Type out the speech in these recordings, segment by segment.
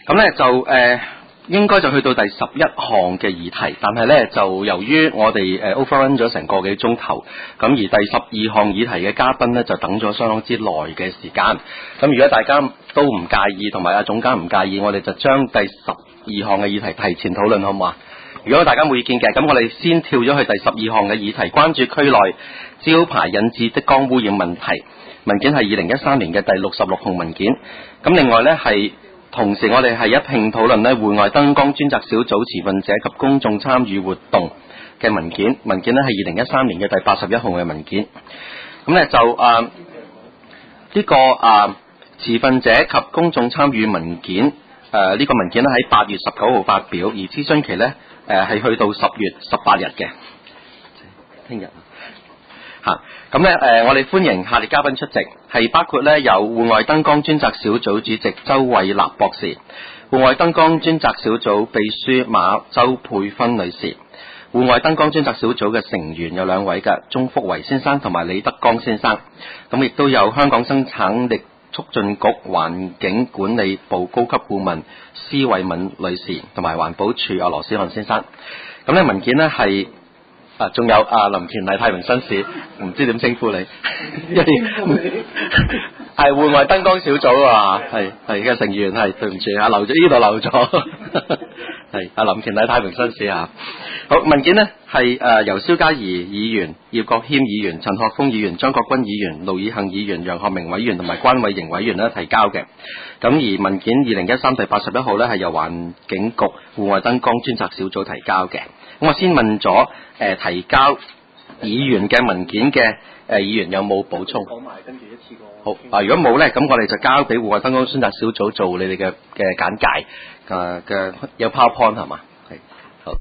咁咧就應該就去到第11項嘅議題，但係咧就由於我哋overrun 咗成個幾鐘頭，咁而第12項議題嘅嘉賓咧就等咗相當之耐嘅時間。咁如果大家都唔介意，同埋阿總監唔介意，我哋就將第12項嘅議題提前討論，好唔好啊？如果大家冇意見嘅，咁我哋先跳咗去第12項嘅議題，關注區內招牌引致的光污染問題。文件係2013年嘅第66項文件。咁另外呢係同時我哋係一併討論呢戶外燈光專責小組持份者及公眾參與活動嘅文件。文件呢係2013年嘅第81項嘅文件。咁呢就呢個持份者及公眾參與文件呢個文件呢喺8月19號發表，而諮詢期呢係去到10月18日嘅，聽日咁咧我哋歡迎下列嘉賓出席，係包括咧有戶外燈光專責小組主席周慧立博士，戶外燈光專責小組秘書馬周佩芬女士，戶外燈光專責小組嘅成員有兩位嘅，鍾福維先生同埋李德剛先生，咁亦都有香港生產力促進局環境管理部高級顧問施慧敏女士，同埋環保署羅思漢先生。咁咧文件呢係仲有林田麗太平紳士，唔知點稱呼你，因為係戶外燈光小組係嘅成員，係對唔住漏咗呢度漏咗，係林田麗太平紳士好，文件呢係由蕭嘉怡議員、葉國謙議員、陳學鋒議員、張國軍議員、盧以幸議員、楊學明委員同埋關偉瑩委員提交嘅。咁而文件2013第81號呢係由環境局戶外燈光專責小組提交嘅。咁我先問咗提交議員嘅文件嘅議員有冇補充？講埋跟住一次過。好如果冇呢，咁我哋就交俾戶外燈光專責小組做你哋嘅簡介嘅有 PowerPoint 係嘛？係好。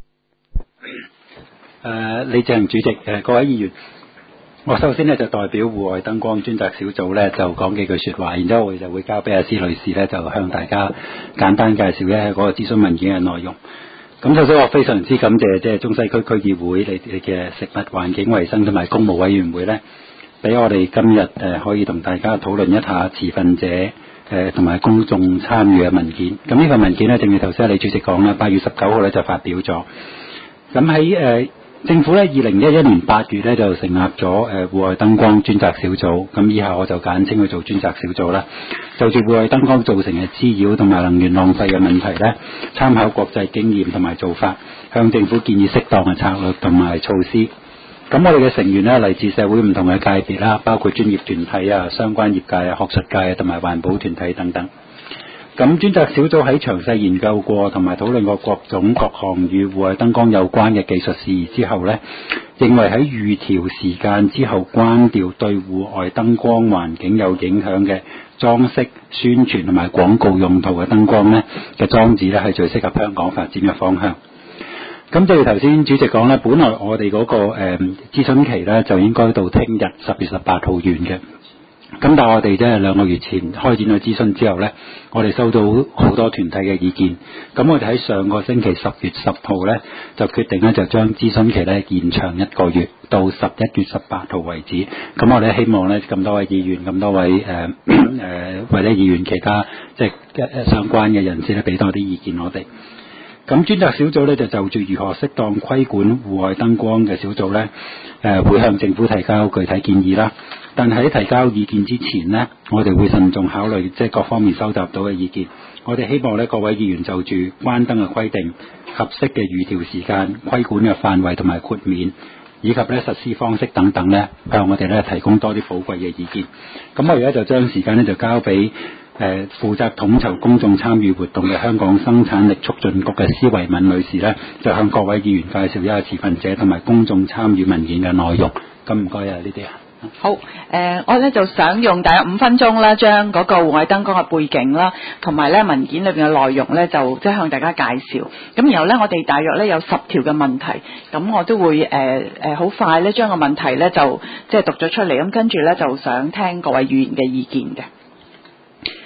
李正主席，各位議員，我首先呢就代表戶外燈光專責小組呢就講幾句說話，然之後我哋就會交俾阿施女士呢就向大家簡單介紹一下嗰個諮詢文件嘅內容。咁首先我非常之感謝即係中西區區議會你哋嘅食物環境衛生同埋公務委員會呢，俾我哋今日可以同大家討論一下持份者同埋公眾參與嘅文件。咁呢份文件呢，正如頭先李主席講啦，8月19號呢就發表咗。咁喺政府呢2011年8月呢就成立咗戶外燈光專責小組，咁以下我就簡稱佢做專責小組啦。就住戶外燈光造成嘅滋擾同埋能源浪費嘅問題呢，參考國際經驗同埋做法，向政府建議適當嘅策略同埋措施。咁我哋嘅成員呢，嚟自社會唔同嘅界別啦，包括專業團體相關業界學術界同埋環保團體等等。咁專責小組喺詳細研究過同埋討論過各種各項與戶外燈光有關嘅技術事宜之後呢，認為喺預調時間之後關掉對戶外燈光環境有影響嘅裝飾、宣傳同埋廣告用途嘅燈光呢嘅裝置呢係最適合香港發展嘅方向。咁正如頭先主席講呢，本來我哋嗰個諮詢期呢就應該到聽日10月18號完嘅。咁但係我哋即係2個月前開展咗諮詢之後呢，我哋收到好多團體嘅意見。咁我哋喺上個星期10月10號呢，就決定呢就將諮詢期呢延長1個月到11月18號為止。咁我哋希望呢咁多位議員、咁多位或者議員其他即係相關嘅人士呢，俾多啲意見我哋。咁專責小組呢，就住如何適當規管戶外燈光嘅小組呢，會向政府提交具體建議啦。但喺提交意見之前呢，我哋會慎重考慮即係各方面收集到嘅意見。我哋希望呢各位議員就住關燈嘅規定、合適嘅預調時間、規管嘅範圍同埋豁免，以及呢實施方式等等呢，向我哋呢提供多啲寶貴嘅意見。咁我而家就將時間呢就交俾負責統籌公眾參與活動嘅香港生產力促進局嘅施慧敏女士呢，就向各位議員介紹一下持份者同埋公眾參與文件嘅內容。咁唔該啊，呢啲好，我咧就想用大約5分鐘啦，將嗰個戶外燈光嘅背景啦，同埋咧文件裏邊嘅內容咧，就即係向大家介紹。咁然後咧，我哋大約咧有10條嘅問題，咁我都會好快咧將個問題咧就即係讀咗出嚟，咁跟住咧就想聽各位議員嘅意見嘅。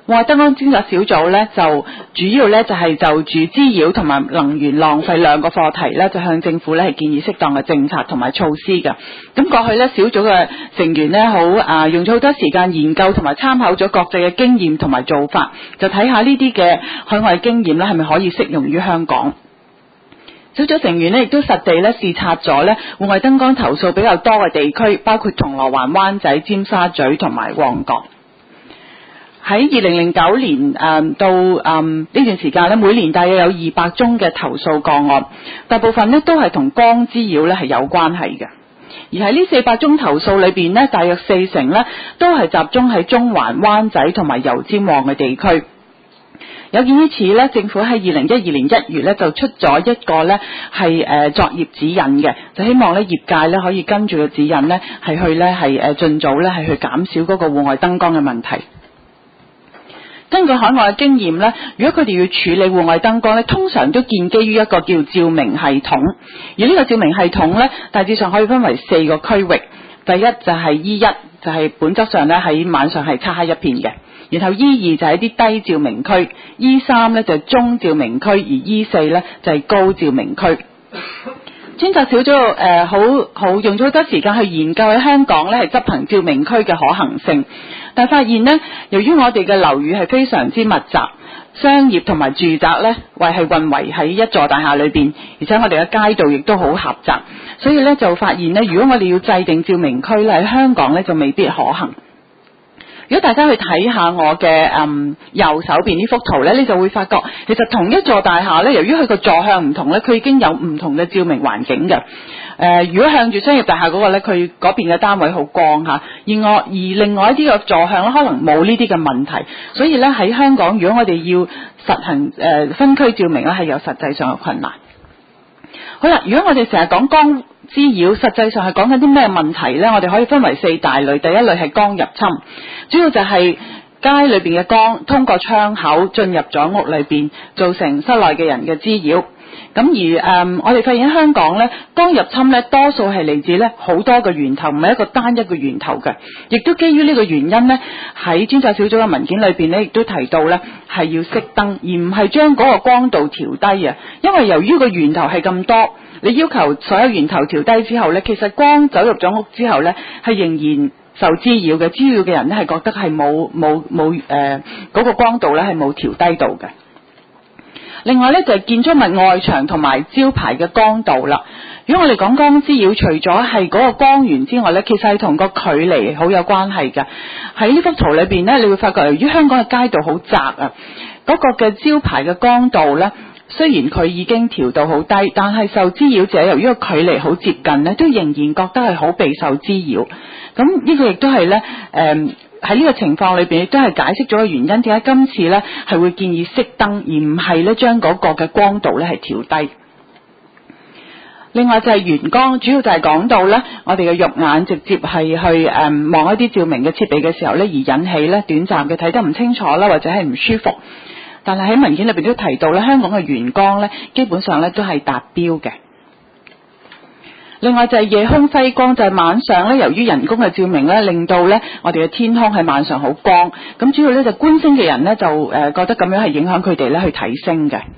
戶外燈光專責小組咧就主要咧就係就住滋擾同埋能源浪費兩個課題咧，就向政府咧係建議適當嘅政策同埋措施嘅。咁過去咧小組嘅成員咧好用咗好多時間研究同埋參考咗國際嘅經驗同埋做法，就睇下呢啲嘅海外經驗咧係咪可以適用於香港。小組成員咧亦都實地咧視察咗咧戶外燈光投訴比較多嘅地區，包括銅鑼灣、灣仔、尖沙咀同埋旺角。喺2009年到呢段時間咧，每年大約有200宗嘅投訴個案，大部分咧都係同光滋擾咧係有關係嘅。而喺呢400宗投訴裏邊咧，大約40%咧都係集中喺中環、灣仔同埋油尖旺嘅地區。有見於此咧，政府喺2012年1月咧就出咗一個咧係作業指引嘅，就希望咧業界咧可以跟住個指引咧係去咧係盡早咧係去減少嗰個戶外燈光嘅問題。根據海外嘅經驗咧，如果佢哋要處理戶外燈光咧，通常都建基於一個叫照明系統，而呢個照明系統咧大致上可以分為4個區域。第一就係 E1，就係本質上咧喺晚上係漆黑一片嘅。然後 E2 就係一啲低照明區， E3 咧就係中照明區，而 E4 咧就係高照明區。專責小組好用咗好多時間去研究喺香港咧係執行照明區嘅可行性，但係發現咧，由於我哋嘅樓宇係非常之密集，商業同埋住宅咧係混圍喺一座大廈裏邊，而且我哋嘅街道亦都好狹窄，所以咧就發現咧，如果我哋要制定照明區咧喺香港咧就未必可行。如果大家去睇下我嘅右手邊呢幅圖咧，你就會發覺其實同一座大廈咧，由於佢個座向唔同咧，佢已經有唔同嘅照明環境嘅。如果向住商業大廈嗰個咧，佢嗰邊嘅單位好光嚇，而另外一啲嘅座向咧，可能冇呢啲嘅問題。所以咧喺香港，如果我哋要實行分區照明咧，係有實際上嘅困難。好啦，如果我哋成日講光滋擾，實際上係講緊啲咩問題呢？我哋可以分為4大類。第一類係光入侵，主要就係街裏邊嘅光通過窗口進入咗屋裏邊，造成室內嘅人嘅滋擾。咁而我哋發現香港呢，光入侵呢多數係嚟自呢好多個源頭，唔係一個單一個源頭嘅。亦都基於呢個原因呢，喺專責小組嘅文件裏邊呢，亦都提到呢係要熄燈，而唔係將嗰個光度調低啊。因為由於個源頭係咁多，你要求所有源頭調低之後呢，其實光走入咗屋之後呢，係仍然受滋擾嘅。滋擾嘅人呢，係覺得係冇嗰個光度呢係冇調低到嘅。另外咧就係建築物外牆同埋招牌嘅光度啦。如果我哋講光滋擾，除咗係嗰個光源之外咧，其實係同個距離好有關係嘅。喺呢幅圖裏邊咧，你會發覺由於香港嘅街道好窄啊，嗰個嘅招牌嘅光度咧，雖然佢已經調到好低，但係受滋擾者由於個距離好接近咧，都仍然覺得係好備受滋擾。咁呢個亦都係咧喺呢個情況裏邊亦都係解釋咗個原因，點解今次呢係會建議熄燈，而唔係呢將嗰個嘅光度呢係調低。另外就係圓光，主要就係講到呢我哋嘅肉眼直接係去望一啲照明嘅設備嘅時候呢，而引起呢短暫嘅睇得唔清楚啦，或者係唔舒服。但係喺文件裏邊都提到呢，香港嘅圓光呢基本上呢都係達標嘅。另外就係夜空輝光，就係晚上咧，由於人工嘅照明咧，令到咧我哋嘅天空喺晚上好光，咁主要咧就觀星嘅人咧就覺得咁樣係影響佢哋咧去睇星嘅。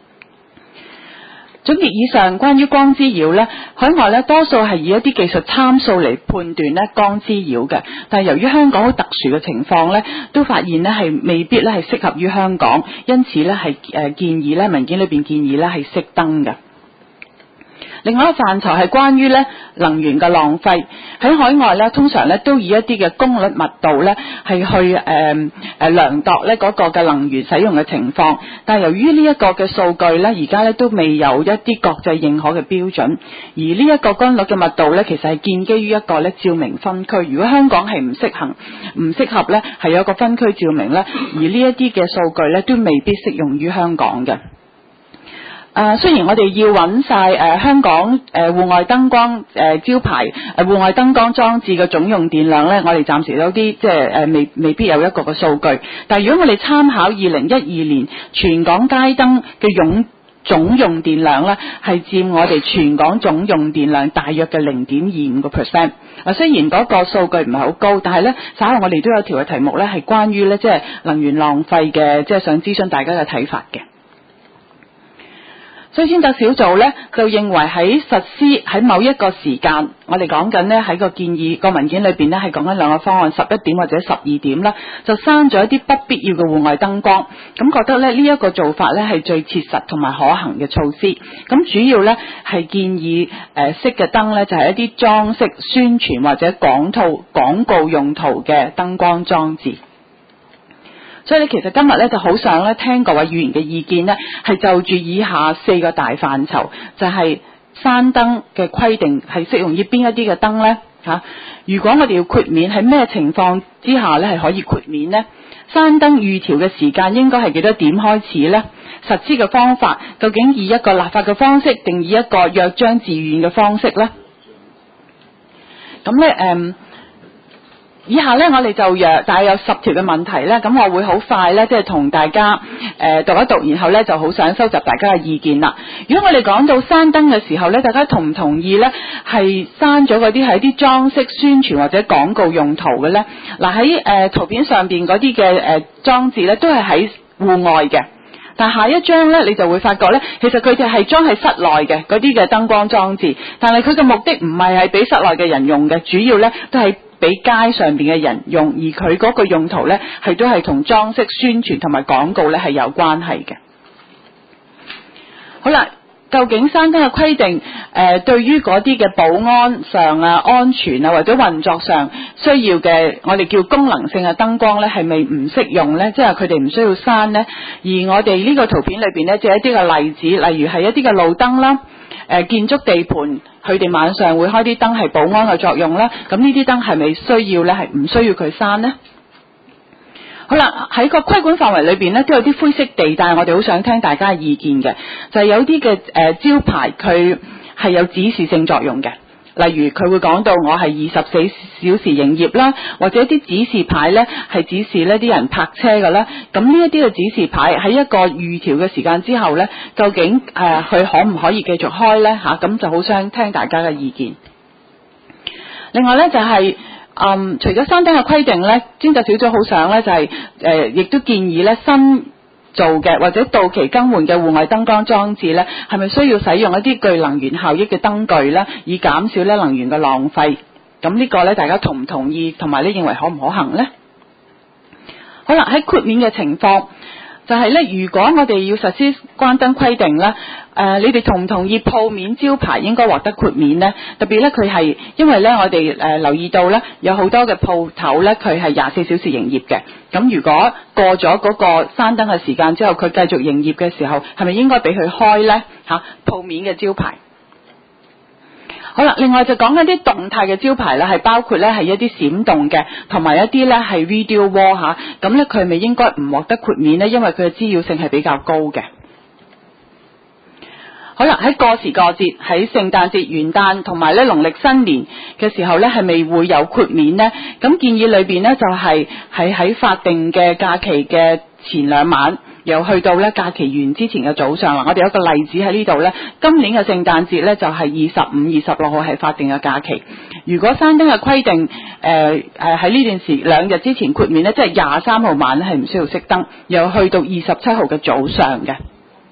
總結以上關於光滋擾咧，海外咧多數係以一啲技術參數嚟判斷咧光滋擾嘅，但係由於香港好特殊嘅情況咧，都發現咧係未必咧係適合於香港，因此咧係建議咧文件裏邊建議咧係熄燈嘅。另外一個範疇係關於咧能源嘅浪費，喺海外咧通常咧都以一啲嘅功率密度咧係去量度咧嗰個嘅能源使用嘅情況，但係由於呢一個嘅數據咧而家咧都未有一啲國際認可嘅標準，而呢一個功率嘅密度咧其實係建基於一個咧照明分區，如果香港係唔適合咧係有一個分區照明咧，而呢一啲嘅數據咧都未必適用於香港嘅。雖然我哋要揾晒香港戶外燈光招牌戶外燈光裝置嘅總用電量咧，我哋暫時有啲即係未必有一個嘅數據。但係如果我哋參考2012年全港街燈嘅總用電量咧，係佔我哋全港總用電量大約嘅 0.25%。 雖然嗰個數據唔係好高，但係咧稍後我哋都有條嘅題目咧係關於咧即係能源浪費嘅，即係想諮詢大家嘅睇法嘅。所以專責小組咧就認為喺實施喺某一個時間，我哋講緊呢喺個建議個文件裏邊呢係講緊兩個方案，11點或者12點啦，就刪咗一啲不必要嘅戶外燈光，咁覺得咧呢一個做法咧係最切實同埋可行嘅措施。咁主要咧係建議熄嘅燈咧就係一啲裝飾、宣傳或者廣告用途嘅燈光裝置。所以咧，其實今日咧就好想咧聽各位議員嘅意見呢，係就住以下4個大範疇，就係閂燈嘅規定係適用於邊一啲嘅燈呢？如果我哋要豁免，喺咩情況之下呢係可以豁免呢？閂燈預調嘅時間應該係幾多點開始呢？實施嘅方法究竟以一個立法嘅方式，定以一個約章自願嘅方式呢？咁咧以下咧，我哋就大約有10條嘅問題咧，咁我會好快咧，即係同大家讀一讀，然後咧就好想收集大家嘅意見啦。如果我哋講到閂燈嘅時候咧，大家同唔同意咧係閂咗嗰啲係一啲裝飾、宣傳或者廣告用途嘅咧？嗱喺圖片上邊嗰啲嘅裝置咧，都係喺戶外嘅。但下一張咧，你就會發覺咧，其實佢哋係裝喺室內嘅嗰啲嘅燈光裝置，但係佢嘅目的唔係俾室內嘅人用嘅，主要咧都係俾街上邊嘅人用，而佢嗰個用途咧係都係同裝飾、宣傳同埋廣告咧係有關係嘅。好啦，究竟閂燈嘅規定對於嗰啲嘅保安上啊、安全啊或者運作上需要嘅我哋叫功能性嘅燈光咧，係咪唔適用咧？即係佢哋唔需要閂咧？而我哋呢個圖片裏邊咧，就有一啲嘅例子，例如係一啲嘅路燈啦。建築地盤，佢哋晚上會開啲燈係保安嘅作用啦。咁呢啲燈係咪需要咧？係唔需要佢閂呢？好啦，喺個規管範圍裏邊咧，都有啲灰色地帶，我哋好想聽大家嘅意見嘅，就係有啲嘅招牌佢係有指示性作用嘅。例如佢會講到我係24小時營業啦，或者一啲指示牌呢係指示呢啲人泊車嘅啦。咁呢一啲嘅指示牌喺一個預調嘅時間之後呢，究竟佢可唔可以繼續開呢？咁就好想聽大家嘅意見。另外呢，就係除咗閂燈嘅規定呢，專責小組好想呢，就係亦都建議呢新做嘅或者到期更換嘅戶外燈光裝置呢，係咪需要使用一啲具能源效益嘅燈具呢，以減少呢能源嘅浪費？咁呢個呢，大家同唔同意？同埋呢，認為可唔可行呢？好啦，喺豁免嘅情況，就係呢，如果我哋要實施關燈規定呢，你哋同唔同意鋪面招牌應該獲得豁免呢？特別呢，佢係因為呢，我哋留意到呢，有好多嘅鋪頭呢，佢係24小時營業嘅。咁如果過咗嗰個閂燈嘅時間之後，佢繼續營業嘅時候，係咪應該俾佢開呢？鋪面嘅招牌。好啦，另外就講緊啲動態嘅招牌咧，係包括咧係一啲閃動嘅，同埋一啲咧係 video wall 嚇，咁咧佢咪應該唔獲得豁免呢？因為佢嘅滋擾性係比較高嘅。好啦，喺過時過節，喺聖誕節、元旦同埋咧農曆新年嘅時候咧，係咪會有豁免呢？咁建議裏邊呢，就係喺法定嘅假期嘅前2晚，又去到咧假期完之前嘅早上啦。我哋有一個例子喺呢度咧，今年嘅聖誕節咧就係25、26號係法定嘅假期。如果閂燈嘅規定喺呢段時2日之前豁免咧，即係23號晚咧係唔需要熄燈，又去到27號嘅早上嘅。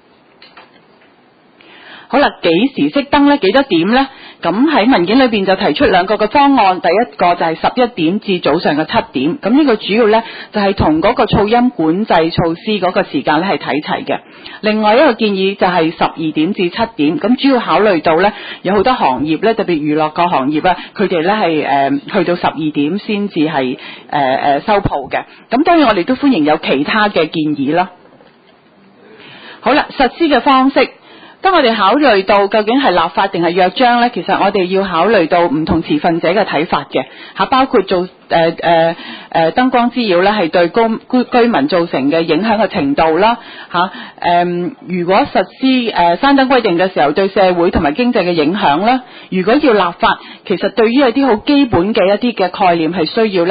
好啦，幾時熄燈呢？幾多點呢？咁喺文件裏邊就提出2個嘅方案，第一個就係11點至早上嘅7點，咁呢個主要呢，就係同嗰個噪音管制措施嗰個時間呢係睇齊嘅。另外一個建議就係12點至7點，咁主要考慮到呢，有好多行業呢，特別娛樂個行業啊，佢哋呢係去到12點先至係收鋪嘅。咁當然我哋都歡迎有其他嘅建議啦。好啦，實施嘅方式。當我哋考慮到究竟係立法定係約章呢，其實我哋要考慮到唔同持份者嘅睇法嘅嚇，包括做燈光滋擾呢係對居民造成嘅影響嘅程度啦嚇，如果實施閂燈規定嘅時候對社會同埋經濟嘅影響啦，如果要立法，其實對於一啲好基本嘅一啲嘅概念係需要呢，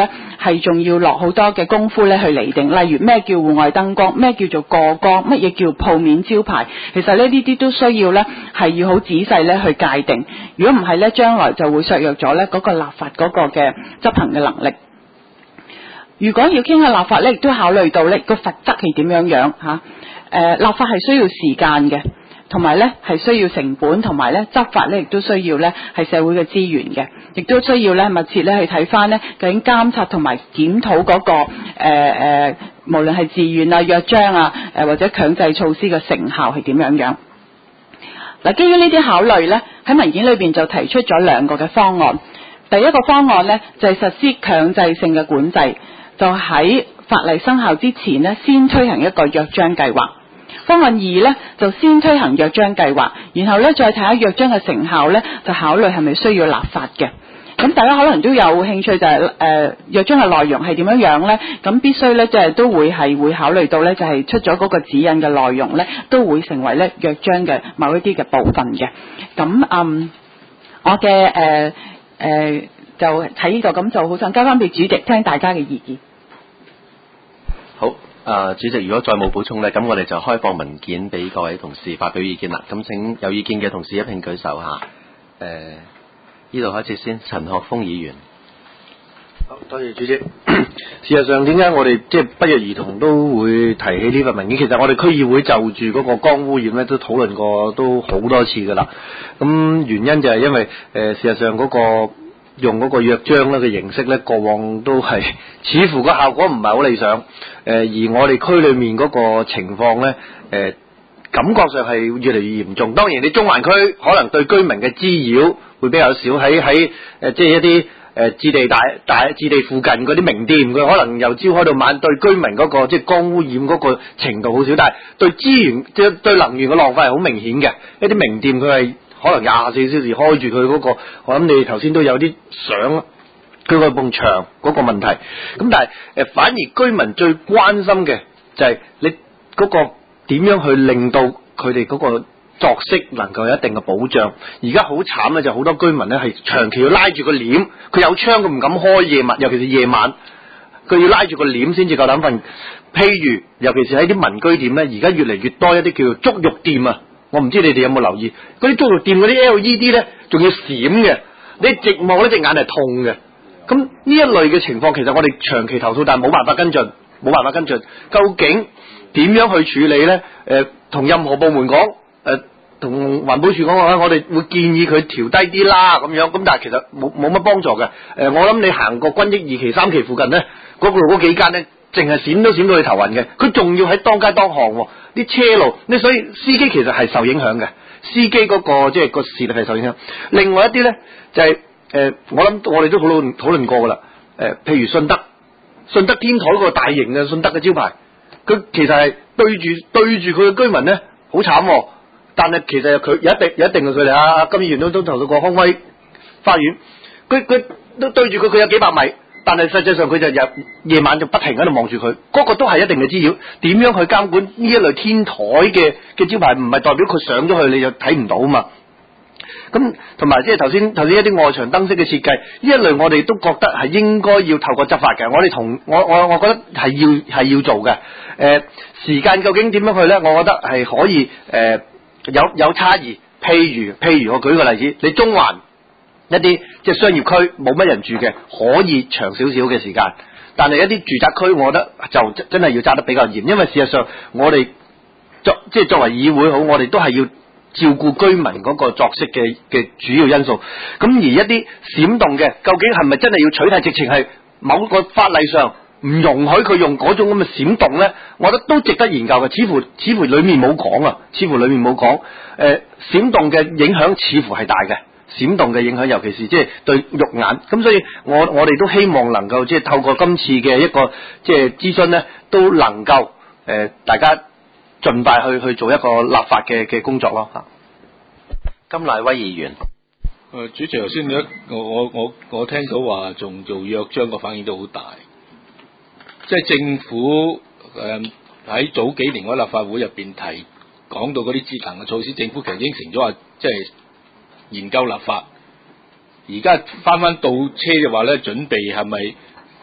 係仲要落好多嘅功夫咧去釐定，例如咩叫戶外燈光，咩叫做過光，乜嘢叫鋪面招牌，其實呢啲都需要咧係要好仔細咧去界定，如果唔係咧，將來就會削弱咗咧嗰個立法嗰個嘅執行嘅能力。如果要傾下立法咧，亦都考慮到咧個罰則係點樣嚇。立法係需要時間嘅，同埋咧係需要成本，同埋咧執法咧亦都需要咧係社會嘅資源嘅，亦都需要咧密切咧去睇翻咧究竟監察同埋檢討嗰個無論係自願啊、約章啊或者強制措施嘅成效係點樣。嗱，基於呢啲考慮咧，喺文件裏邊就提出咗2個嘅方案。第一個方案咧就係實施強制性嘅管制，就喺法例生效之前呢，先推行一個約章計劃。方案2呢，就先推行約章計劃，然後呢，再睇下約章嘅成效呢，就考慮係咪需要立法嘅。咁大家可能都有興趣就係約章嘅內容係點樣呢？咁必須呢，即係都會考慮到呢，就係出咗嗰個指引嘅內容呢，都會成為呢約章嘅某一啲嘅部分嘅。咁我嘅就喺呢度，咁就好想交翻俾主席聽大家嘅意見。 好，主席，如果再冇補充呢，咁我哋就開放文件俾各位同事發表意見啦。咁請有意見嘅同事一併舉手下。呢度開始先，陳學鋒議員。 好，多謝主席。事實上，點解我哋即係不約而同都會提起呢份文件？其實我哋區議會就住嗰個光污染咧，都討論過都好多次噶啦。咁原因就係因為事實上嗰個用嗰個約章咧嘅形式咧，過往都係似乎個效果唔係好理想。而我哋區裏面嗰個情況咧，感覺上係越嚟越嚴重。當然，你中環區可能對居民嘅滋擾會比較少，喺即係一啲置地附近嗰啲名店，佢可能由朝開到晚，對居民嗰個即係光污染嗰個程度好少，但係對資源即係對能源嘅浪費係好明顯嘅。一啲名店佢係可能24小時開住佢嗰個，我諗你頭先都有啲相，佢個埲牆嗰個問題。咁但係反而居民最關心嘅就係你嗰個點樣去令到佢哋嗰個作息能夠有一定嘅保障。而家好慘咧，就好多居民咧係長期要拉住個簾，佢有窗佢唔敢開，夜晚尤其是夜晚，佢要拉住個簾先至夠膽瞓。譬如尤其是喺啲民居店咧，而家越嚟越多一啲叫做足浴店啊，我唔知你哋有冇留意，嗰啲足浴店嗰啲 LED 咧仲要閃嘅，你直望呢隻眼係痛嘅。咁呢一類嘅情況，其實我哋長期投訴，但係冇辦法跟進。究竟點樣去處理呢？同任何部門講，同環保署講話，我哋會建議佢調低啲啦，咁樣。咁但係其實冇乜幫助嘅。我諗你行過軍益2期、3期附近呢，嗰幾間呢，淨係閃都閃到你頭暈嘅。佢仲要喺當街當巷，啲車路，所以司機其實係受影響嘅。司機嗰個即係個視力係受影響。另外一啲呢，就係我諗我哋都討論過噶啦。譬如信德天台嗰個大型嘅信德嘅招牌，佢其實係對住佢嘅居民咧，好慘。但係其實佢有一定嘅距離啊。金議員都投訴過康威花園，佢都對住佢有幾百米，但係實際上佢就夜晚就不停喺度望住佢，嗰個都係一定嘅滋擾。點樣去監管呢一類天台嘅招牌？唔係代表佢上咗去你就睇唔到啊嘛。咁同埋即係頭先一啲外牆燈飾嘅設計，呢一類我哋都覺得係應該要透過執法嘅。我覺得係要做嘅。時間究竟點樣去咧？我覺得係可以有差異。譬如我舉個例子，你中環一啲即係商業區冇乜人住嘅，可以長少少嘅時間。但係一啲住宅區，我覺得就真係要揸得比較嚴，因為事實上我哋作為議會好，我哋都係要照顧居民嗰個作息嘅主要因素。咁而一啲閃動嘅，究竟係咪真係要取締？直情係某個法例上唔容許佢用嗰種咁嘅閃動呢？我覺得都值得研究嘅。似乎裏面冇講啊，閃動嘅影響似乎係大嘅。閃動嘅影響，尤其是即係對肉眼。咁所以我哋都希望能夠即係透過今次嘅一個即係諮詢呢，都能夠大家盡快去做一個立法嘅工作咯。 甘乃威議員。 主席頭先我聽到話仲做約章個反應都好大，即係政府喺早幾年嗰立法會入邊講到嗰啲節能嘅措施，政府其實應承咗話即係研究立法。而家翻到車嘅話咧，準備係咪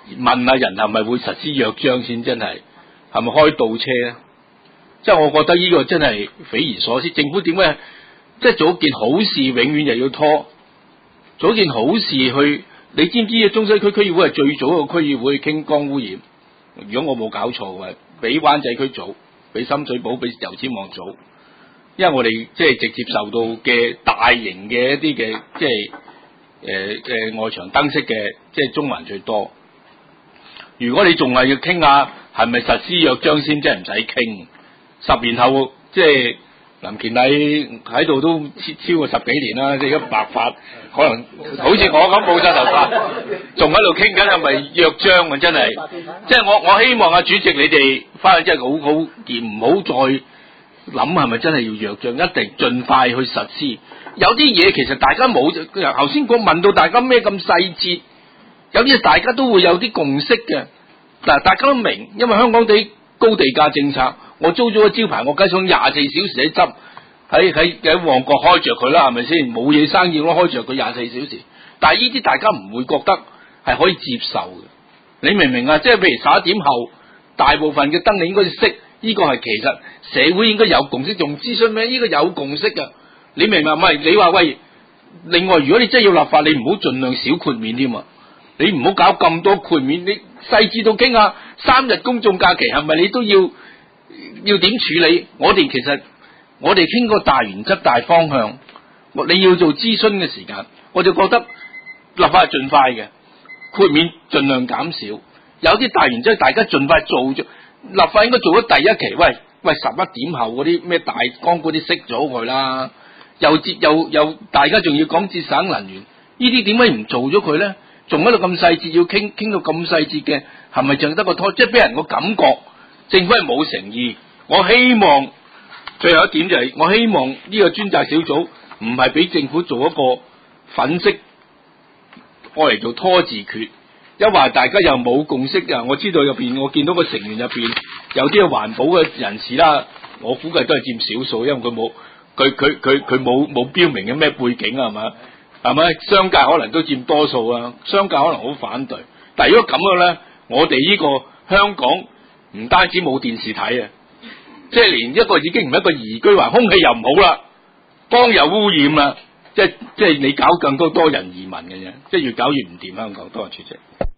問下人係咪會實施約章先，真係係咪開倒車咧？即係我覺得呢個真係匪夷所思。政府點解即係做一件好事，永遠又要拖？做一件好事去，你知唔知中西區區議會係最早一個區議會傾光污染？如果我冇搞錯嘅話，比灣仔區早，比深水埗、比油尖旺早。因為我哋即係直接受到嘅大型嘅一啲嘅即係外牆燈飾嘅，即係中環最多。如果你仲係要傾下係咪實施約章先，真係唔使傾。10年後即係林健禮喺度都超過10幾年啦，即係而家白髮，可能好似我咁冇晒頭髮，仲喺度傾緊係咪約章啊！真係，即係我希望主席你哋翻去真係好好而唔好再諗係咪真係要約章，一定盡快去實施。有啲嘢其實大家冇，頭先我問到大家咩咁細節，有啲嘢大家都會有啲共識嘅。嗱，大家都明，因為香港地高地價政策，我租咗個招牌，我梗係想24小時喺執，喺旺角開着佢啦，係咪先？冇嘢生意咯，開着佢24小時。但係呢啲大家唔會覺得係可以接受嘅，你明唔明啊？即係譬如11點後，大部分嘅燈你應該熄，呢個係其實社會應該有共識，仲諮詢咩？呢個有共識㗎，你明白？唔係你話喂，另外如果你真係要立法，你唔好盡量少豁免添啊！你唔好搞咁多豁免，你細緻到傾下3日公眾假期係咪你都要點處理？我哋其實我哋傾個大原則、大方向，你要做諮詢嘅時間，我就覺得立法係盡快嘅，豁免盡量減少。有啲大原則大家盡快做咗，立法應該做咗第一期。喂，11點後嗰啲咩大光嗰啲熄咗佢啦，又大家仲要講節省能源，呢啲點解唔做咗佢咧？仲喺度咁細節要傾到咁細節嘅，係咪淨得個拖？即係俾人個感覺，政府係冇誠意。我希望最後一點就係，我希望呢個專責小組唔係俾政府做一個粉飾，愛嚟做拖字訣。一話大家又冇共識啊！我知道入邊，我見到個成員入邊有啲係環保嘅人士啦，我估計都係佔少數，因為佢冇標明嘅咩背景啊，係咪？係咪？商界可能都佔多數啊，商界可能好反對。但係如果咁樣咧，我哋呢個香港唔單止冇電視睇啊，即係連一個已經唔係一個宜居環，空氣又唔好啦，光又污染啦，即係你搞更多人移民嘅啫，即係越搞越唔掂香港。多謝主席。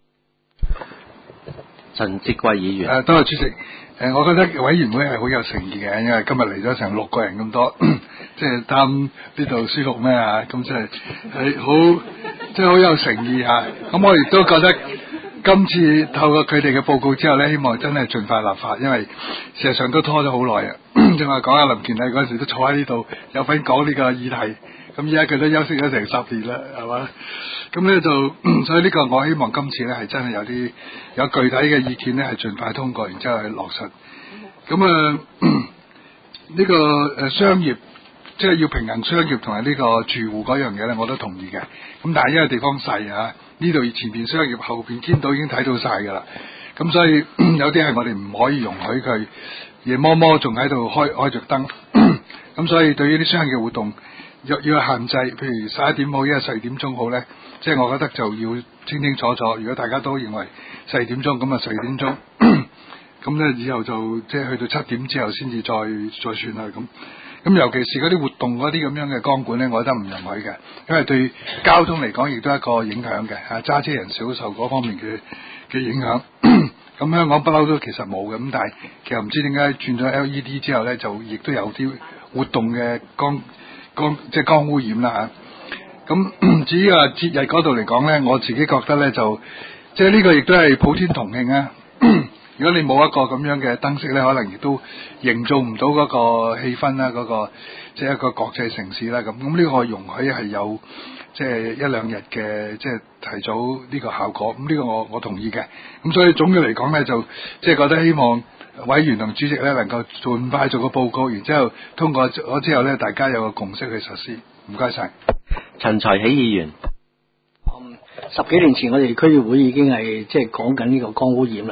陳志貴議員， 多謝主席。我覺得委員會係好有誠意嘅，因為今日嚟咗成6個人咁多，即係擔呢度舒服咩啊？咁即係好，即係好有誠意嚇。咁我亦都覺得今次透過佢哋嘅報告之後咧，希望真係盡快立法，因為事實上都拖咗好耐啊。正話講下林健禮嗰陣時都坐喺呢度，有份講呢個議題。咁而家佢都休息咗成10年啦，係嘛？咁咧就所以呢個我希望今次咧係真係有具體嘅意見咧係盡快通過，然之後去落實。咁呢個商業即係要平衡商業同埋呢個住戶嗰樣嘢咧，我都同意嘅。咁但係因為地方細啊，呢度前邊商業，後邊見到已經睇到晒㗎啦。咁所以有啲係我哋唔可以容許佢夜摸摸仲喺度開着燈。咁所以對於啲商業活動，要限制，譬如11點好，一係12點鐘好咧，即係我覺得就要清清楚楚。如果大家都認為12點鐘，咁啊12點鐘，咁咧以後就即係去到7點之後先至再算啦咁。咁尤其是嗰啲活動嗰啲咁樣嘅光管咧，我覺得唔容許嘅，因為對交通嚟講亦都係一個影響嘅，揸車人少受嗰方面嘅影響。咁香港不嬲都其實冇嘅，咁但係其實唔知點解轉咗 LED 之後咧，就亦都有啲活動嘅即係光污染啦嚇。咁至於話節日嗰度嚟講咧，我自己覺得咧就即係呢個亦都係普天同慶啊。如果你冇一個咁樣嘅燈飾咧，可能亦都營造唔到嗰個氣氛啦，嗰個即係一個國際城市啦咁。咁呢個容許係有即係1-2日嘅即係提早呢個效果。咁呢個我同意嘅。咁所以總嘅嚟講咧，就即係覺得希望委員同主席咧能夠盡快做個報告，然之後通過咗之後咧，大家有個共識去實施。唔該晒。 陳才喜議員。 10幾年前我哋區議會已經係即係講緊呢個光污染啦。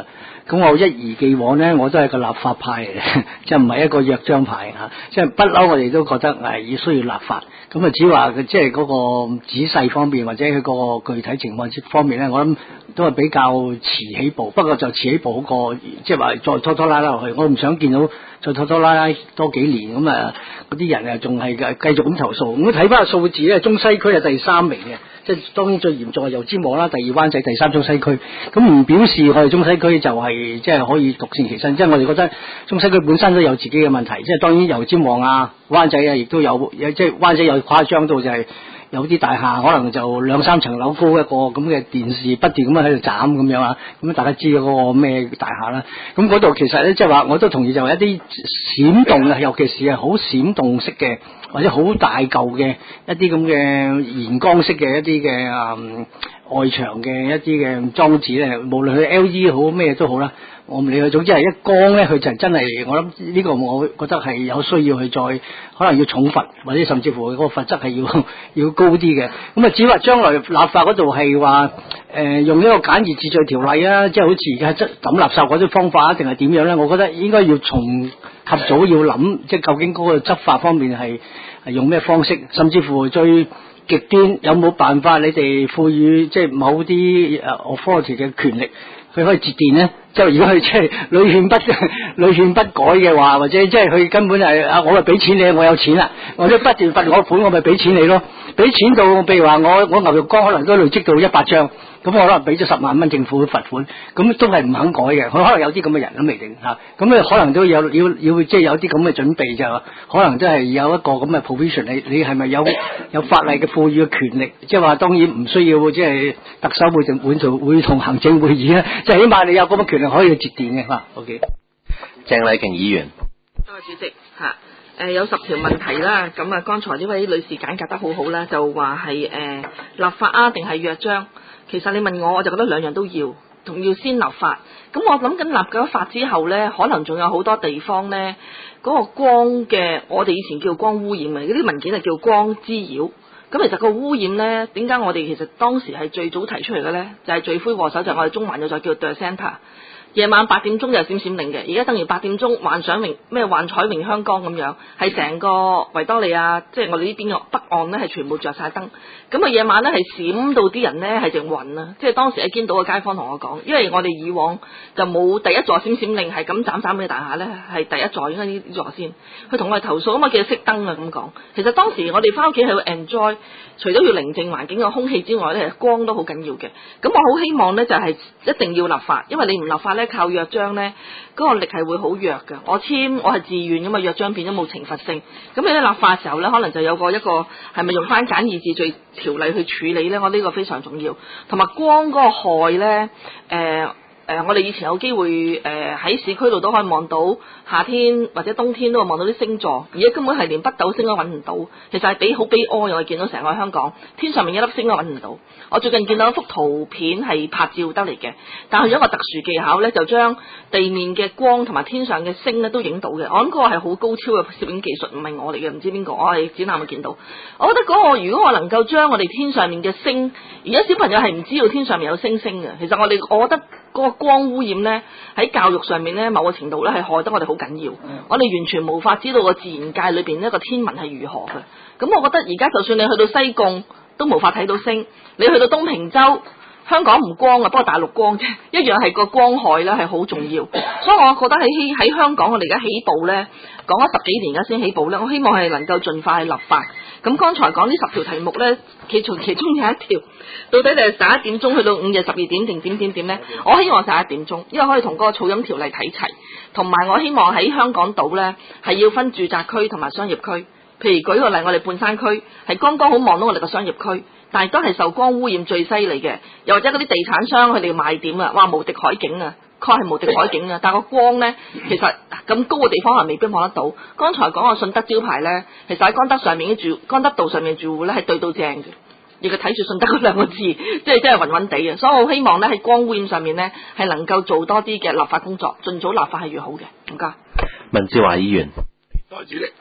咁我一如既往咧，我都係個立法派嚟嘅，即係唔係一個約章派嚇，即係不嬲我哋都覺得要需要立法。咁啊，只話佢即係嗰個仔細方面或者佢個具體情況方面咧，我諗都係比較遲起步。不過就遲起步好過，即係話再拖拖拉拉落去。我唔想見到再拖拖拉拉多幾年咁啊，嗰啲人啊仲係繼續咁投訴。咁睇翻個數字咧，中西區係第3名嘅，即係當然最嚴重係油尖旺啦，第2灣仔，第3中西區。咁唔表示我哋中西區就係即係可以獨善其身，即係我哋覺得中西區本身都有自己嘅問題。即係當然油尖旺啊、灣仔啊，亦都有，即係灣仔有誇張到就係有啲大廈可能就2-3層樓高一個咁嘅電視不斷咁樣喺度斬咁樣啊，咁大家知嗰個咩大廈啦。咁嗰度其實咧，即係話我都同意就係一啲閃動嘅，尤其是係好閃動式嘅或者好大嚿嘅一啲咁嘅燃光式嘅一啲嘅外牆嘅一啲嘅裝置咧，無論佢 LED 好咩都好啦，我唔理佢，總之係一光咧，佢就真係我諗呢個我覺得係有需要去再可能要重罰，或者甚至乎嗰個罰則係要高啲嘅。咁啊，至於話將來立法嗰度係話用呢個簡易秩序條例啊，即係好似而家抌垃圾嗰啲方法，定係點樣咧？我覺得應該要從合早要諗，即係究竟嗰個執法方面係用咩方式，甚至乎最極端有冇辦法你哋賦予即係某啲authority 嘅權力，佢可以截電咧？即係如果佢即係屢勸不改嘅話，或者即係佢根本係我咪俾錢你，我有錢啦，或者不斷罰我款，我咪俾錢你咯。俾錢到譬如話我牛肉乾可能都累積到100張，咁我可能俾咗10萬蚊政府罰款，咁都係唔肯改嘅。佢可能有啲咁嘅人都未定嚇，咁咧可能都要即係有啲咁嘅準備就可能真係有一個咁嘅 provision， 你係咪有法例嘅賦予嘅權力？即係話當然唔需要即係特首會同行政會議咧，即係起碼你有咁嘅權力可以截電嘅嚇。OK， 鄭麗瓊議員， 多謝主席嚇。有10條問題啦，咁啊，剛才呢位女士簡介得好好啦，就話係立法啊定係約章。其實你問我就覺得兩樣都要，仲要先立法。咁我諗緊立咗法之後呢，可能仲有好多地方呢，嗰個光嘅，我哋以前叫光污染啊，嗰啲文件係叫光滋擾。咁其實個污染呢，點解我哋其實當時係最早提出嚟嘅呢？就係罪魁禍首就係我哋中環有座叫 The Centre。夜晚8點鐘就閃閃靈嘅，而家等於8點鐘幻彩詠香江咁樣，係成個維多利亞，即係我哋呢邊嘅北岸呢，係全部着晒燈。咁啊夜晚呢，係閃到啲人呢，係淨暈啊！即係當時喺堅道嘅街坊同我講，因為我哋以往就冇第一座閃閃靈係咁斬嘅大廈呢，係第一座應該呢座先。佢同我哋投訴啊嘛，叫佢熄燈啊咁講。其實當時我哋翻屋企係會 enjoy，除咗要寧靜環境嘅空氣之外呢，光都好緊要嘅。咁我好希望呢，就係一定要立法，因為你唔立法呢，靠約章呢，嗰個力係會好弱嘅。我係自願咁嘛，約章變咗冇懲罰性。咁你喺立法嘅時候呢，可能就有一個係咪用翻簡易秩序條例去處理呢？我呢個非常重要。同埋光嗰個害呢，我哋以前有機會喺市區度都可以望到夏天或者冬天都會望到啲星座，而家根本係連北斗星都揾唔到。其實係好悲哀，我見到成個香港天上面一粒星都揾唔到。我最近見到一幅圖片係拍照得嚟嘅，但係有一個特殊技巧呢，就將地面嘅光同埋天上嘅星呢都影到嘅。我諗嗰個係好高超嘅攝影技術，唔係我嚟嘅，唔知邊個。我喺展覽會見到。我覺得嗰個如果我能夠將我哋天上面嘅星，而家小朋友係唔知道天上面有星星嘅。其實我覺得嗰個光污染呢，喺教育上面呢，某個程度呢係害得我哋好緊要。我哋完全無法知道個自然界裏邊呢個天文係如何嘅。咁我覺得而家就算你去到西貢都無法睇到星，你去到東平洲，香港唔光啊，不過大陸光啫，一樣係個光害呢係好重要。所以我覺得喺香港我哋而家起步呢，講咗10幾年而家先起步呢，我希望係能夠盡快去立法。咁剛才講呢10條題目呢，其中有一條，到底你係11點鐘去到午夜12點定點呢？我希望11點鐘，因為可以同嗰個噪音條例睇齊。同埋我希望喺香港島呢，係要分住宅區同埋商業區。譬如舉個例，我哋半山區係剛剛好望到我哋個商業區，但係都係受光污染最犀利嘅。又或者嗰啲地產商佢哋賣點啊，哇無敵海景啊，確係無敵海景啊！但係個光呢，其實咁高嘅地方係未必望得到。剛才講個信德招牌呢，其實喺干德道上面嘅住戶呢係對到正嘅，亦佢睇住信德嗰2個字，即係真係暈暈地嘅。所以我好希望呢喺光污染上面呢，係能夠做多啲嘅立法工作，盡早立法係越好嘅。唔該。 文志華議員， 代主席。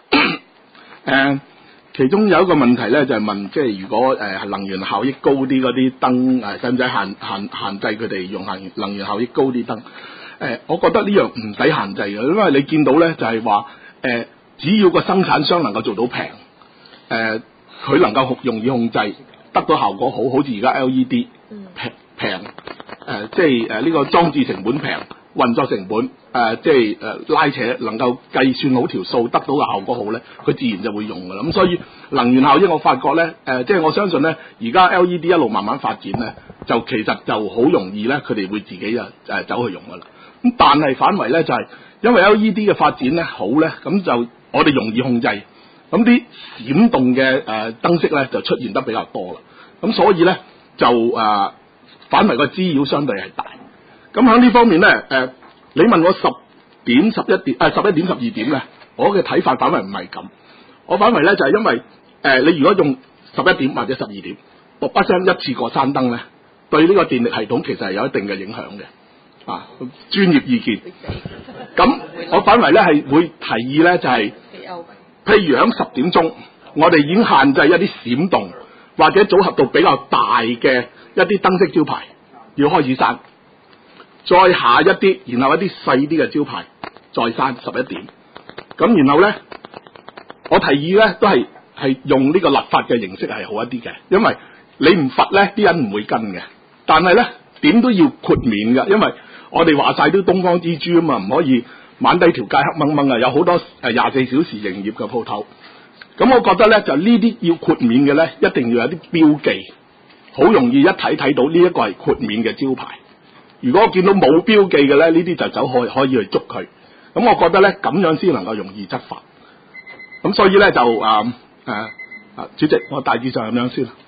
其中有一個問題咧，就係問，即係如果能源效益高啲嗰啲燈，使唔使限制佢哋用能源效益高啲燈？ 我覺得呢樣唔使限制嘅，因為你見到咧就係話只要個生產商能夠做到平，佢能夠容易控制，得到效果好似而家 LED 平即係呢個裝置成本平，運作成本拉扯能夠計算好條數，得到嘅效果好咧，佢自然就會用㗎啦。咁所以能源效益我發覺咧即係我相信咧，而家 LED 一路慢慢發展咧，就其實就好容易咧，佢哋會自己就走去用㗎啦。咁但係反為咧就係因為 LED 嘅發展咧好咧，咁就我哋容易控制，咁啲閃動嘅燈飾咧就出現得比較多啦。咁所以咧就反為個滋擾相對係大。咁喺呢方面咧你問我11點、12點咧，我嘅睇法反為唔係咁。我反為咧就係因為你如果用11點或者12點，卜一聲一次過閂燈咧，對呢個電力系統其實係有一定嘅影響嘅。專業意見。咁我反為咧係會提議咧就係譬如喺10點鐘，我哋已經限制一啲閃動或者組合度比較大嘅一啲燈飾招牌要開始閂，再下一啲，然後一啲細啲嘅招牌再閂11點。咁然後咧，我提議咧都係用呢個立法嘅形式係好一啲嘅，因為你唔罰咧，啲人唔會跟嘅。但係咧點都要豁免㗎，因為我哋話晒都東方之珠啊嘛，唔可以晚低條街黑掹掹啊，有好多24小時營業嘅鋪頭。咁我覺得咧就呢啲要豁免嘅咧，一定要有啲標記，好容易一睇到呢一個係豁免嘅招牌。如果我見到冇標記嘅咧，呢啲就可以去捉佢。咁我覺得咧咁樣先能夠容易執法。咁所以咧就主席，我大致上咁樣先啦。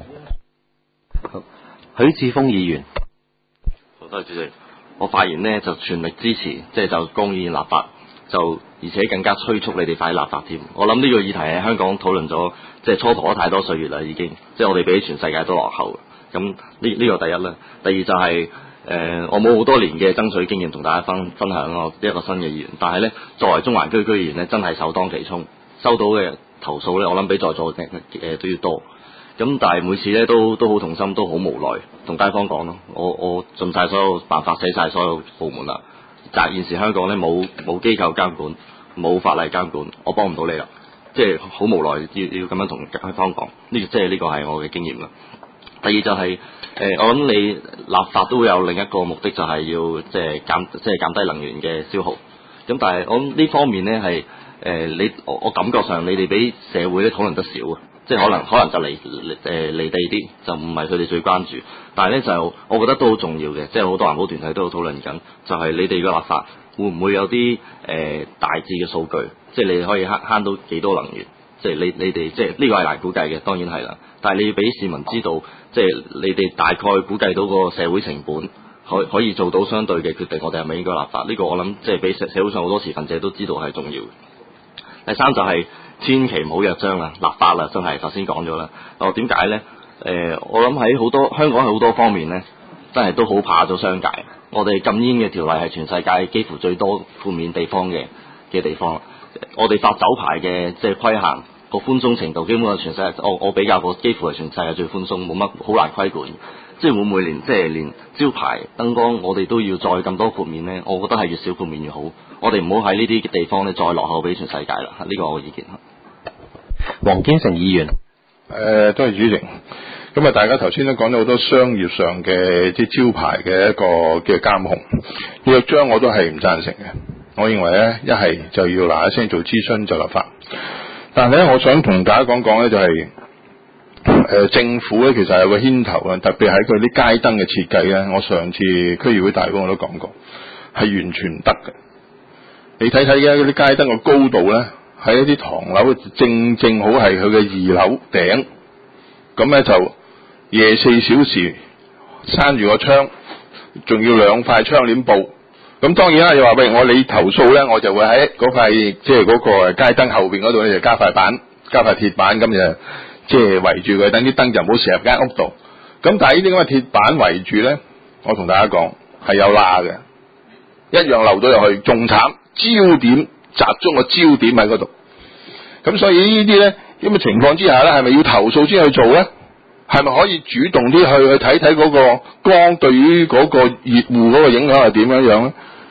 許智峰議員， 好多謝主席。我發言呢就全力支持，就公議立法，而且更加催促你哋快立法添。我諗呢個議題喺香港討論咗，蹉跎咗太多歲月啦，已經，我哋比全世界都落後。咁呢個第一啦。第二就係我冇好多年嘅爭取經驗同大家分享我一個新嘅議員，但係呢，作為中環區區議員呢，真係首當其衝，收到嘅投訴呢，我諗比在座嘅都要多。咁但係每次咧都好同心，都好無奈，同街坊講咯，我盡晒所有辦法，寫晒所有部門啦。但係現時香港咧冇機構監管，冇法例監管，我幫唔到你啦。好無奈，要咁樣同街坊講。呢個係我嘅經驗啦。第二就係我諗你立法都會有另一個目的，就係要減低能源嘅消耗。咁但係我諗呢方面咧係我感覺上你哋比社會咧討論得少啊。可能就離地啲，就唔係佢哋最關注。但係咧就我覺得都好重要嘅，好多環保團體都討論緊，就係你哋嘅立法會唔會有啲大致嘅數據，你哋可以慳到幾多能源？你哋呢個係難估計嘅，當然係啦。但係你要俾市民知道，你哋大概估計到個社會成本，可以做到相對嘅決定，我哋係咪應該立法？呢個我諗俾社會上好多持份者都知道係重要嘅。第三就係千祈唔好約章啦，立法啦，真係頭先講咗啦。點解呢？我諗喺香港好多方面呢，真係都好怕咗商界。我哋禁煙嘅條例係全世界幾乎最多負面地方嘅地方。我哋發酒牌嘅規限個寬鬆程度，基本上全世界我比較過，幾乎係全世界最寬鬆，冇乜好難規管。會唔會連招牌燈光我哋都要再咁多豁免呢？我覺得係越少豁免越好。我哋唔好喺呢啲地方咧再落後俾全世界啦。呢個我嘅意見。 黃堅成議員， 多謝主席。咁啊，大家頭先都講咗好多商業上嘅招牌嘅一個嘅監控約章，我都係唔贊成嘅。我認為咧，一係就要嗱一聲做諮詢就立法。但係咧，我想同大家講講咧，就係政府咧其實有個牽頭啊，特別喺佢啲街燈嘅設計咧。我上次區議會大會我都講過，係完全唔得嘅。你睇睇而家嗰啲街燈嘅高度咧，喺一啲唐樓正好係佢嘅2樓頂，咁咧就24小時閂住個窗，仲要2塊窗簾布。咁當然啦，又話喂，你投訴咧，我就會喺嗰塊嗰個街燈後邊嗰度咧就加塊鐵板，咁就圍住佢，等啲燈就唔好射入間屋度。咁但係呢啲咁嘅鐵板圍住咧，我同大家講係有罅嘅，一樣漏到入去，仲慘，焦點集中個焦點喺嗰度。咁所以呢啲咧咁嘅情況之下咧，係咪要投訴先去做咧？係咪可以主動啲去睇睇嗰個光對於嗰個業戶嗰個影響係點樣樣咧？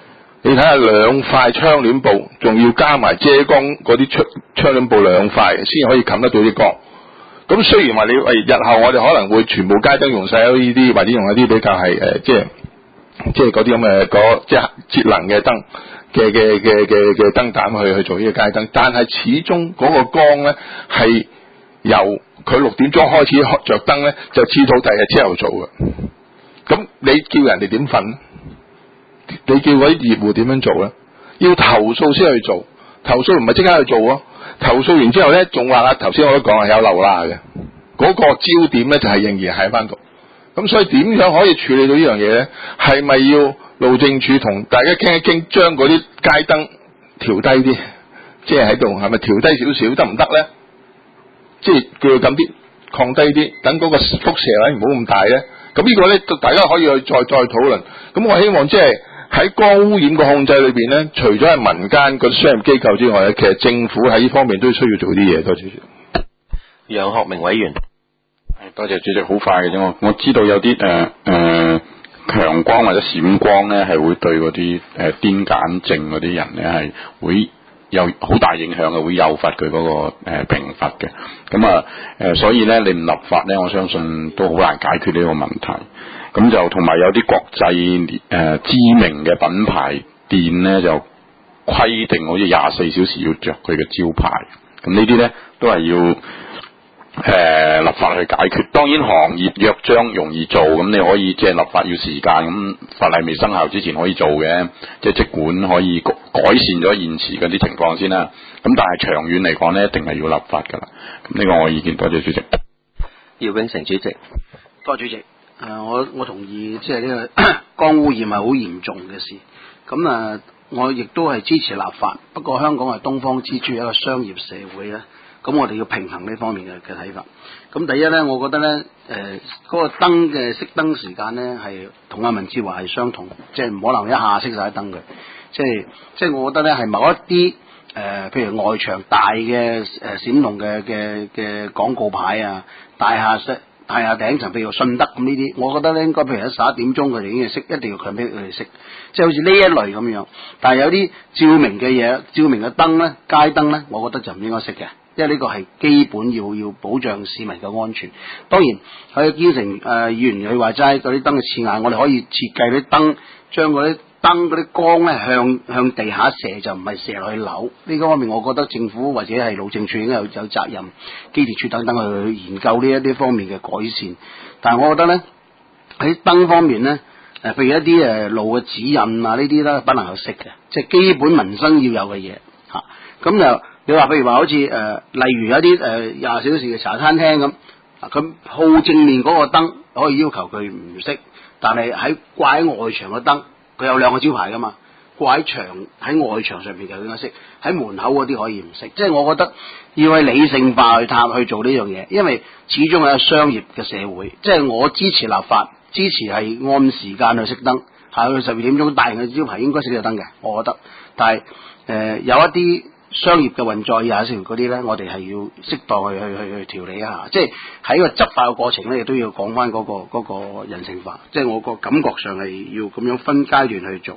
你睇下兩塊窗簾布，仲要加埋遮光嗰啲窗簾布兩塊，先可以冚得到啲光。咁雖然話你日後我哋可能會全部街燈用晒 LED， 或者用一啲比較係即係嗰啲咁嘅即係節能嘅燈嘅燈膽去做呢個街燈，但係始終嗰個光咧係由佢6點鐘開始着燈咧，就黐到第二日朝頭早嘅。咁你叫人哋點瞓？你叫嗰啲業戶點樣做咧？要投訴先去做，投訴唔係即刻去做咯。投訴完之後咧，仲話頭先我都講係有漏罅嘅，嗰個焦點咧就係仍然喺翻度。咁所以點樣可以處理到呢樣嘢咧？係咪要路政署同大家傾一傾，將嗰啲街燈調低啲，即係喺度係咪調低少少得唔得咧？即係叫佢咁啲降低啲，等嗰個輻射咧唔好咁大咧。咁呢個咧，大家可以去再討論。咁我希望即係喺光污染嘅控制裏邊咧，除咗係民間嗰啲商業機構之外咧，其實政府喺呢方面都需要做啲嘢。多謝主席。 楊學明委員， 多謝主席。好快嘅啫，我知道有啲強光或者閃光咧，係會對嗰啲癲癇症嗰啲人咧係會有好大影響嘅，會誘發佢嗰個併發嘅。咁所以咧你唔立法咧，我相信都好難解決呢個問題。咁就同埋有啲國際知名嘅品牌店咧，就規定好似24小時要着佢嘅招牌。咁呢啲咧都係要立法去解決。當然行業約章容易做，咁你可以即係立法要時間，咁法例未生效之前可以做嘅，即管可以改善咗現時嗰啲情況先啦。咁但係長遠嚟講咧，一定係要立法噶啦。咁呢個我意見，多謝主席。 姚永成主席， 多謝主席。我同意，即係呢個光污染係好嚴重嘅事。咁我亦都係支持立法。不過香港係東方之珠，一個商業社會咧，咁我哋要平衡呢方面嘅睇法。咁第一咧，我覺得咧，嗰個燈嘅熄燈時間咧係同阿文志華係相同，即係唔可能一下熄晒燈嘅。即係我覺得咧係某一啲譬如外牆大嘅閃龍嘅廣告牌啊，大廈頂層，譬如順德咁呢啲，我覺得咧應該譬如喺11點鐘佢哋已經熄，一定要強迫佢哋熄，即係好似呢一類咁樣。但係有啲照明嘅嘢，照明嘅燈咧，街燈咧，我覺得就唔應該熄嘅，因為呢個係基本要保障市民嘅安全。當然喺堅城議員佢話齋嗰啲燈嘅刺眼，我哋可以設計啲燈，將嗰啲燈嗰啲光咧向地下射，就唔係射落去樓。呢個方面，我覺得政府或者係路政署應該有責任，機電署等等去研究呢一啲方面嘅改善。但係我覺得咧喺燈方面咧，譬如一啲路嘅指引啊呢啲咧，不能夠熄嘅，即係基本民生要有嘅嘢嚇。咁就你話譬如話好似例如有啲20小時嘅茶餐廳咁，咁好正面嗰個燈可以要求佢唔熄，但係喺掛喺外牆嘅燈。佢有2個招牌噶嘛，掛喺外牆上邊就應該熄，喺門口嗰啲可以唔熄。即係我覺得要去理性化去做呢樣嘢，因為始終係一個商業嘅社會。即係我支持立法，支持係按時間去熄燈，係去12點鐘大型嘅招牌應該熄咗燈嘅，我覺得。但係有一啲商業嘅運作24條嗰啲咧，我哋係要適當去調理一下。即係喺個執法嘅過程咧，亦都要講翻嗰個人性化。即係我個感覺上係要咁樣分階段去做。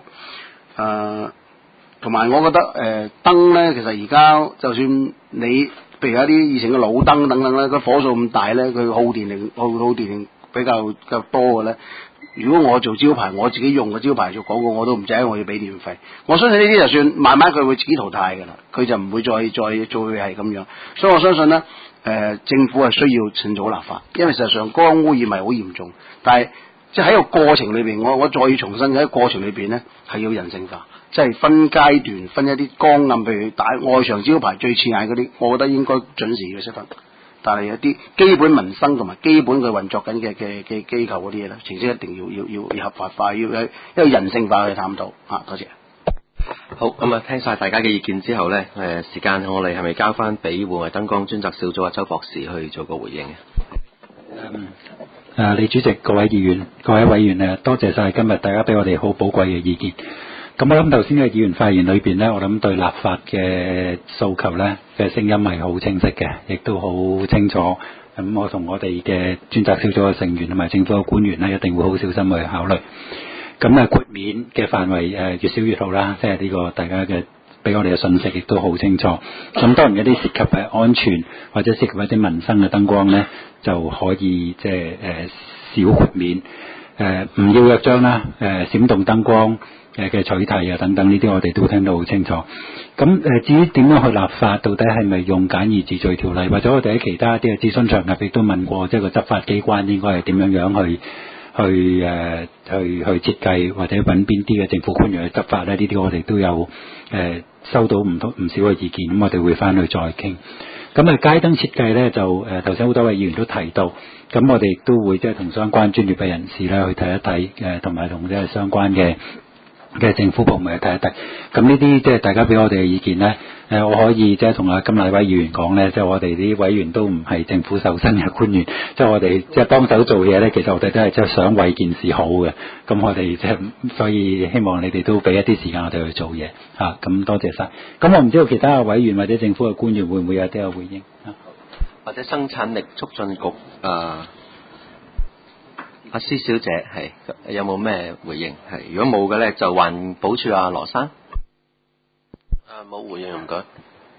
同埋我覺得燈咧，其實而家就算你譬如有啲以前嘅老燈等等咧，個火數咁大咧，佢耗電量比較多嘅咧。如果我做招牌，我自己用個招牌做廣告，我都唔使我要俾電費。我相信呢啲就算慢慢佢會自己淘汰㗎啦，佢就唔會再係咁樣。所以我相信咧，政府係需要趁早立法，因為事實上光污染係好嚴重。但係即係喺個過程裏邊，我再要重申喺個過程裏邊咧係要人性化，即係分階段分一啲光暗，譬如打外牆招牌最刺眼嗰啲，我覺得應該準時去熄燈。但係有啲基本民生同埋基本佢運作緊嘅機構嗰啲嘢咧，程式一定要合法化，要一個人性化去探討嚇。多謝。 好，咁啊，聽晒大家嘅意見之後咧，時間我哋係咪交翻俾戶外燈光專責小組阿周博士去做個回應嘅？ 李主席、各位議員、各位委員多謝晒今日大家俾我哋好寶貴嘅意見。咁我諗頭先嘅議員發言裏邊咧，我諗對立法嘅訴求咧嘅聲音係好清晰嘅，亦都好清楚。咁我同我哋嘅專責小組嘅成員同埋政府嘅官員咧，一定會好小心去考慮。 咁啊豁免嘅範圍越少越好啦，即係呢個大家嘅俾我哋嘅信息亦都好清楚。咁當然一啲涉及係安全或者涉及一啲民生嘅燈光咧，就可以即係少豁免。唔要約章啦，閃動燈光嘅取締啊等等呢啲我哋都聽得好清楚。咁至於點樣去立法，到底係咪用簡易治罪條例，或者我哋喺其他一啲嘅諮詢場合亦都問過，即係個執法機關應該係點樣去設計，或者揾邊啲嘅政府官員去執法咧？呢啲我哋都有收到唔少嘅意見，咁我哋會翻去再傾。咁街燈設計咧就頭先好多位議員都提到，咁我哋亦都會即係同相關專業嘅人士咧去睇一睇，同埋同即係相關嘅政府部門去睇一睇。咁呢啲即係大家俾我哋嘅意見咧，我可以即係同阿金禮威議員講咧，即係我哋啲委員都唔係政府受薪嘅官員，即係我哋即係幫手做嘢咧，其實我哋都係即係想為件事好嘅。咁我哋即係所以希望你哋都俾一啲時間我哋去做嘢嚇。咁多謝晒。咁我唔知道其他嘅委員或者政府嘅官員會唔會有啲嘅回應啊？ 或者生產力促進局阿施小姐係有冇咩回應？係如果冇嘅咧，就環保署阿羅生。冇回應，唔該。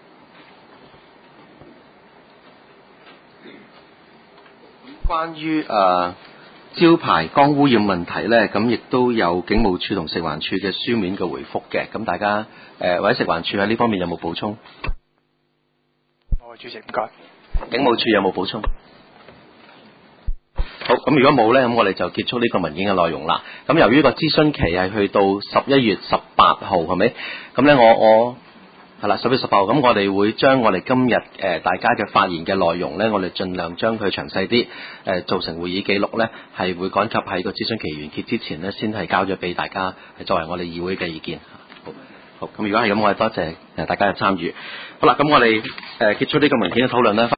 關於招牌光污染問題咧，咁亦都有警務處同食環署嘅書面嘅回覆嘅。咁大家或者食環署喺呢方面有冇補充？ 主席唔該。 警務處有冇補充？好，咁如果冇呢，咁我哋就結束呢個文件嘅內容啦。咁由於個諮詢期係去到11月18號，係咪？咁呢，我係啦，11月18號，咁我哋會將我哋今日大家嘅發言嘅內容呢，我哋盡量將佢詳細啲做成會議記錄呢，係會趕及喺個諮詢期完結之前呢，先係交咗俾大家作為我哋議會嘅意見。好，咁如果係咁，我哋多謝大家嘅參與。好啦，咁我哋結束呢個文件嘅討論呢。